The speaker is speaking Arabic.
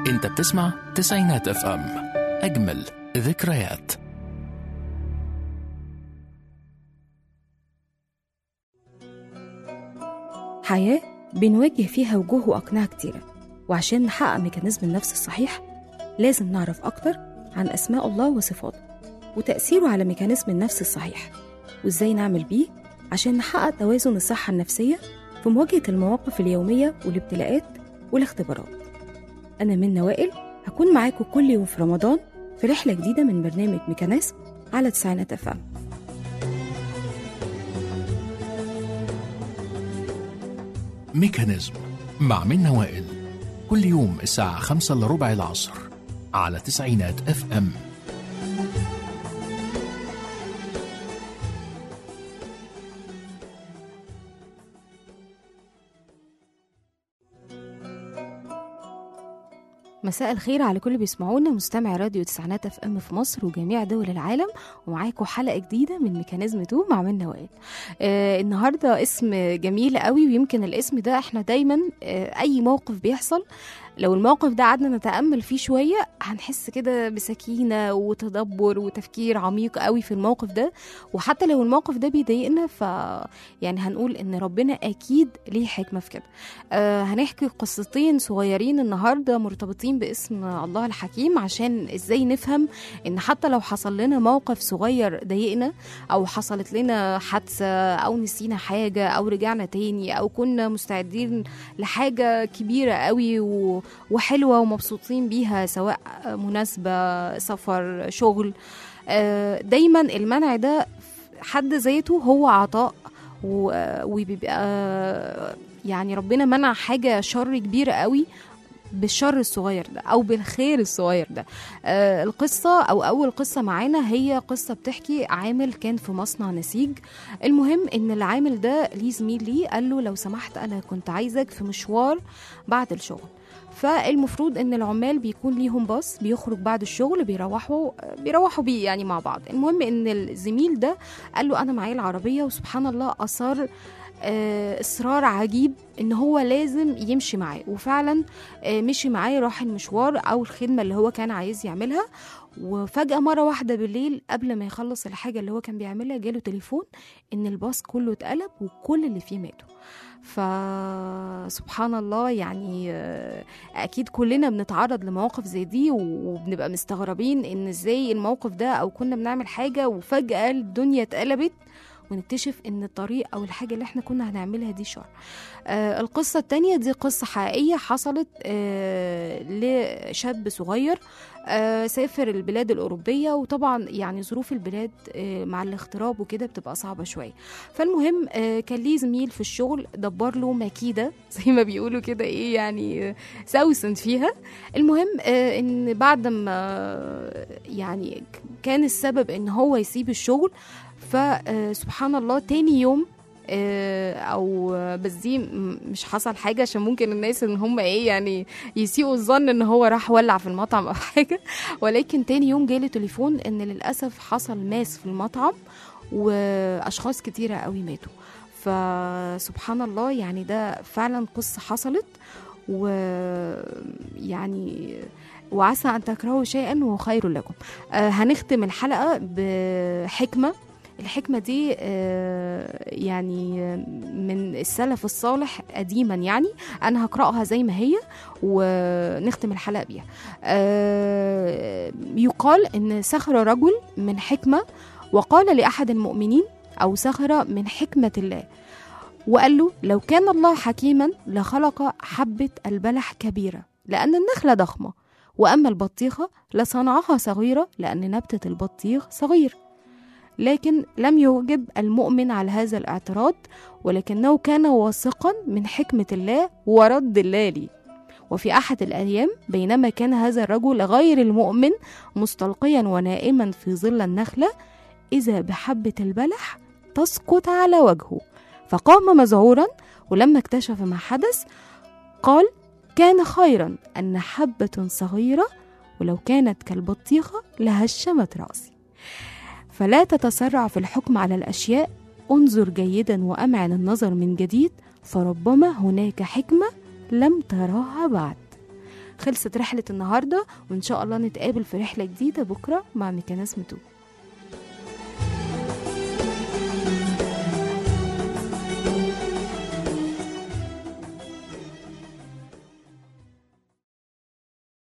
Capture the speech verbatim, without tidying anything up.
انت بتسمع تسعينات اف ام، اجمل ذكريات. حياة بنواجه فيها وجوه وأقنعة كتيرة، وعشان نحقق ميكانيزم النفس الصحيح لازم نعرف أكتر عن أسماء الله وصفاته وتأثيره على ميكانيزم النفس الصحيح، وإزاي نعمل بيه عشان نحقق توازن الصحة النفسية في مواجهة المواقف اليومية والابتلاءات والاختبارات. أنا منى وائل، هكون معاكم كل يوم في رمضان في رحلة جديدة من برنامج ميكانيزم على تسعينات اف ام. ميكانيزم مع منى وائل، كل يوم الساعة خمسة إلا ربع العصر على تسعينات اف ام. مساء الخير على كل بيسمعونا، مستمع راديو تسعينات اف ام في مصر وجميع دول العالم، ومعاكم حلقة جديدة من ميكانيزم تو مع منى وائل. آه النهاردة اسم جميل قوي، ويمكن الاسم ده احنا دايما آه اي موقف بيحصل لو الموقف ده قعدنا نتأمل فيه شوية هنحس كده بسكينة وتدبر وتفكير عميق قوي في الموقف ده، وحتى لو الموقف ده بيضايقنا ف يعني هنقول ان ربنا اكيد ليه حكمة في كده. آه هنحكي قصتين صغيرين النهاردة مرتبطين باسم الله الحكيم، عشان ازاي نفهم ان حتى لو حصل لنا موقف صغير ضايقنا، او حصلت لنا حادثة، او نسينا حاجة، او رجعنا تاني، او كنا مستعدين لحاجة كبيرة قوي و وحلوة ومبسوطين بيها، سواء مناسبة، سفر، شغل، دايما المنع ده حد ذاته هو عطاء، وبيبقى يعني ربنا منع حاجة شر كبيرة قوي بالشر الصغير ده او بالخير الصغير ده. آه القصة او اول قصة معانا هي قصة بتحكي عامل كان في مصنع نسيج. المهم ان العامل ده ليه زميل ليه قال له لو سمحت انا كنت عايزك في مشوار بعد الشغل. فالمفروض ان العمال بيكون ليهم باص بيخرج بعد الشغل بيروحوا بيروحوا بيه يعني مع بعض. المهم ان الزميل ده قال له انا معايا العربية، وسبحان الله اصر آه اصرار عجيب ان هو لازم يمشي معاه، وفعلا آه مشي معاه، راح المشوار او الخدمة اللي هو كان عايز يعملها. وفجأة مرة واحدة بالليل قبل ما يخلص الحاجة اللي هو كان بيعملها جاله تليفون ان الباص كله اتقلب وكل اللي فيه ماتوا. فسبحان الله يعني اكيد كلنا بنتعرض لمواقف زي دي، وبنبقى مستغربين ان ازاي الموقف ده او كنا بنعمل حاجة وفجأة الدنيا اتقلبت ونكتشف ان الطريق او الحاجة اللي احنا كنا هنعملها دي شر. آه القصة التانية دي قصة حقيقية حصلت آه لشاب صغير آه سافر البلاد الأوروبية، وطبعا يعني ظروف البلاد آه مع الاغتراب وكده بتبقى صعبة شوية. فالمهم آه كان ليه زميل في الشغل دبر له مكيدة زي ما بيقولوا كده ايه يعني سوسن فيها. المهم آه ان بعد ما يعني كان السبب ان هو يسيب الشغل، فسبحان الله تاني يوم او بس دي مش حصل حاجه عشان ممكن الناس ان هم ايه يعني يسيئوا الظن ان هو راح ولع في المطعم او حاجه، ولكن تاني يوم جاله تليفون ان للاسف حصل ماس في المطعم واشخاص كتيره قوي ماتوا. فسبحان الله يعني ده فعلا قصه حصلت، ويعني وعسى ان تكرهوا شيئا وهو خير لكم. آه هنختم الحلقه بحكمه. الحكمة دي يعني من السلف الصالح قديما، يعني أنا هقرأها زي ما هي ونختم الحلقة بيها. يقال إن سخر رجل من حكمة وقال لأحد المؤمنين أو سخر من حكمة الله وقال له لو كان الله حكيما لخلق حبة البلح كبيرة لأن النخلة ضخمة، وأما البطيخة لصنعها صغيرة لأن نبتة البطيخ صغير. لكن لم يوجب المؤمن على هذا الاعتراض، ولكنه كان واثقا من حكمة الله ورد الله لي. وفي أحد الأيام بينما كان هذا الرجل غير المؤمن مستلقيا ونائما في ظل النخلة، إذا بحبة البلح تسقط على وجهه، فقام مذعورا، ولما اكتشف ما حدث قال كان خيرا أن حبة صغيرة ولو كانت كالبطيخة لهشمت رأسي. فلا تتسرع في الحكم على الأشياء، انظر جيدا وأمعن النظر من جديد، فربما هناك حكمة لم تراها بعد. خلصت رحلة النهاردة، وإن شاء الله نتقابل في رحلة جديدة بكرة مع ميكانيزم تو.